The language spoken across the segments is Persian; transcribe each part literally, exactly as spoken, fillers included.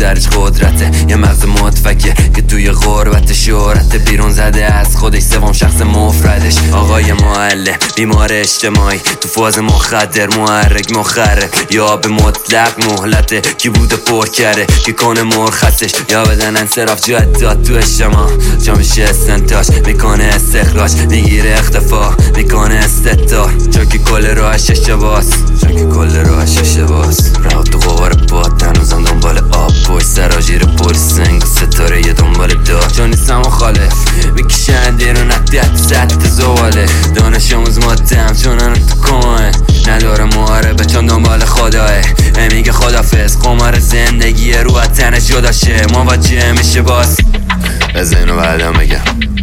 سرش قدرته، یه مغز متفکر که توی غربت شهرت، بیرون زده از خودش، سوم شخص مفردش. آقای معلم بیمار اجتماعی تو فاز مخدر، محرک مخرب یا به مطلق مهلته، کی بوده پر کرده کی کنه مرخصش، یا بدن انصراف جداد تو اجتماع، جا میشه استنتاج میکنه استخراج، میگیره اختفا میکنه استدار، چون که کل راهش اشتباس، چون که کل راهش اشتباس. رها تو غبار باد هنوزم دنبال آب، پشت سراجیر پلیس سنگ ستاره یه دنبال دار، چون نیستم مخالف میکشن دیرون اکتیت ست زواله، دانش آموز ماتم چونن تو کماه، نداره محاربه چون دنبال خداه، میگه خدافز قمار زندگی رو تنش جداشه، مواجه میشه باز. از اینو بعدم بگم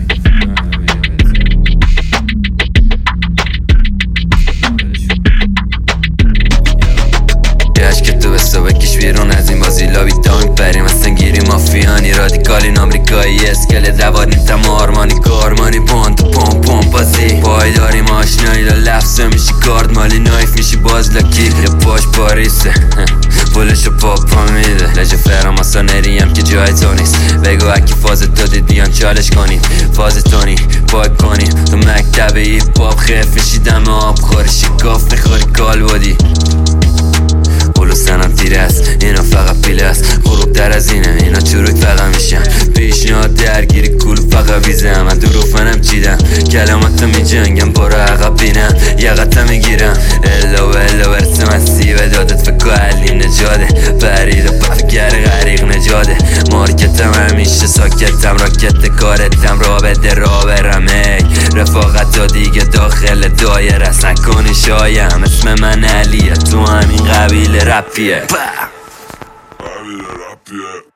که تو بستا بکش بیرون از این بازی، لابی تا میپریم اصلا گیری مافیانی، رادیکالین آمریکایی اسکل دوانی تم آرمانی کارمانی، پونت پوم پوم بازی پای داریم آشنایی، لفظه میشی کارد مالی نایف میشی باز لکی، یه پاش پاریسه پولشو پاپا میده، لجه فراماسانری هم که جای تو نیست، بگو اکی فاز تو دیدیان چالش کنیم، فاز تونی پاک کنیم، تو مکتب ایپ پاپ خیف میشی دم آب خوری، شکاف میخوری کال بودی بلو سنم تیره است، اینا فقط پیله است، غروب در از اینه اینا چروک فقط میشن، پیشنهاد درگیری کول فقط ویزه، من دروفنم چیدم کلاماتو میجنگم برو عقب بینم یقتم میگیرم، الا و الا برسم از سیوه دادت فکر علی نجاده، برید و بفگر غریق نجاده، مارکتم همیشه ساکتم، راکت کارتم را بده را برم، ای رفاقت ها دیگه داخل دایره، نکنی شایم اسم من علیه، تو همین قبیل رپیه.